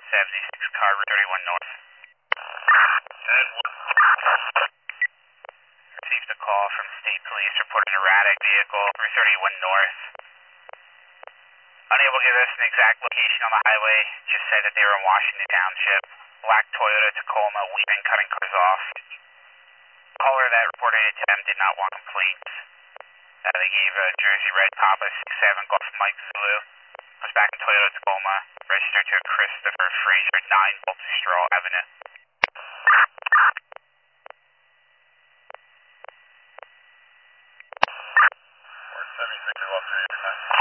76 car, Route 31 North. Received a call from state police reporting an erratic vehicle, Route 31 North. Unable to give us an exact location on the highway, just said that they were in Washington Township. Black Toyota Tacoma, weaving, cutting cars off. Caller that reported it to them did not want complaints. They gave Jersey Red Papa 67 Golf Mike Zulu. Was back in Toyota Tacoma, registered to Christopher Fraser, 9 Baltusrol Avenue. 476 Golf 389.